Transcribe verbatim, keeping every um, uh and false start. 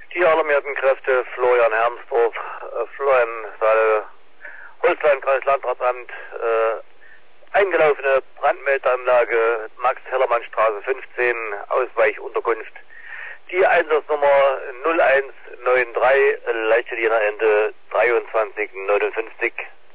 Die alarmierten Kräfte Florian Hermsdorf, äh, Florian Saale, Holstein-Kreis Landratsamt, äh, eingelaufene Brandmeldeanlage Max-Hellermann-Straße fünfzehn, Ausweichunterkunft. Die Einsatznummer null eins neun drei, Leitstelle Ende dreiundzwanzig neunundfünfzig.